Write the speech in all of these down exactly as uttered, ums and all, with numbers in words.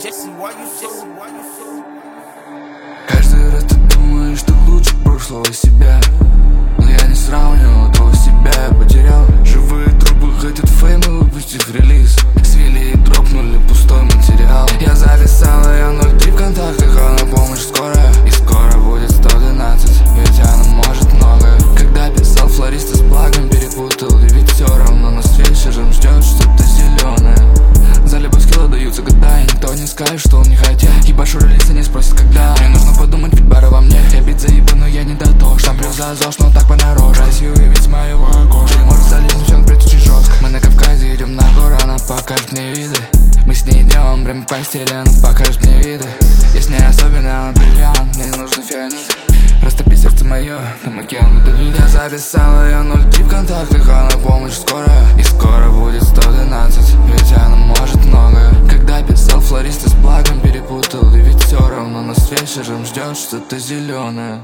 Каждый раз ты думаешь, что лучше прошлого себя, но я не сравнивал того себя, я потерял. Живые трупы хотят фейма, выпустив релиз. Свели и дропнули пустой материал. Я зависал, а я ноль три в контактах, а на помощь скоро. И скоро будет сто двенадцать, ведь она может многое. Когда писал флориста с благом, перепутал, и ведь все равно нас вечером ждет что-то зеленое. За любовь скилла даются года, и никто не скажет, что он не хотел. Ебашу релизы, не спросит когда. Мне нужно подумать, ведь бара во мне. Я бит заебан, но я не дотошен. Сам плюс за ЗОЖ, но так понарошен. Россию видеть с моего окошка. Может залезть, все придет очень жестко. Мы на Кавказе идем на гору, она покажет мне виды. Мы с ней идем прям по постели, она покажет мне виды. Я с ней особенно, она бриллиант, мне не нужен фианит. Растопи сердце мое, там океан Давид. Я записала, я ноль три в контактах, а на помощь скоро. И скоро будет сто двенадцать, ведь она может многое. Когда писал флориста с благом, перепутал, и ведь все равно нас вечером ждет что-то зеленое.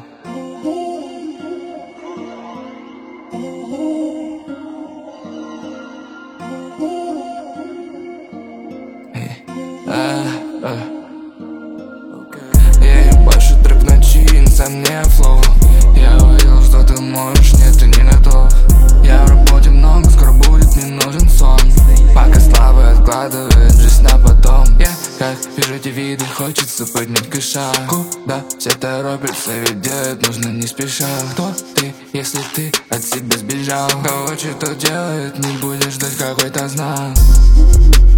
Я ебашу трек ночи, инсомния флоу. Я увидел, что ты можешь, нет, ты не готов. Я в работе много, скоро будет не нужен сон. Пока слабый откладывает жизнь на потом. Я как вижу эти виды, хочется поднять кыша. Куда все торопятся, ведь делать нужно не спеша. Кто ты, если ты от себя сбежал? Кто хочет, то делает, не будешь ждать какой-то знак.